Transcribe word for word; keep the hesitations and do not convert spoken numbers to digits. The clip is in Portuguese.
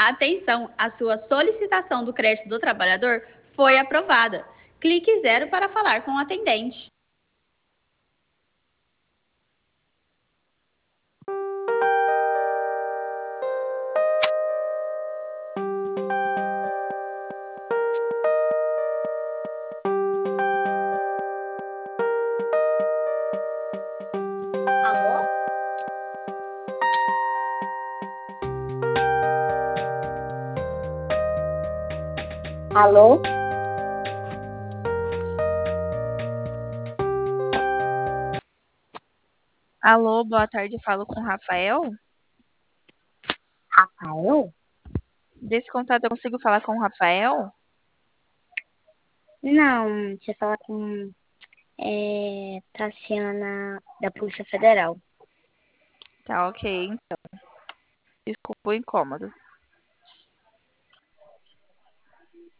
Atenção, a sua solicitação do crédito do trabalhador foi aprovada. Clique zero para falar com o atendente. Alô? Alô? Alô, boa tarde, falo com o Rafael. Rafael? Desse contato eu consigo falar com o Rafael? Não, você fala com é, Tassiana da Polícia Federal. Tá, ok, então. Desculpa o incômodo.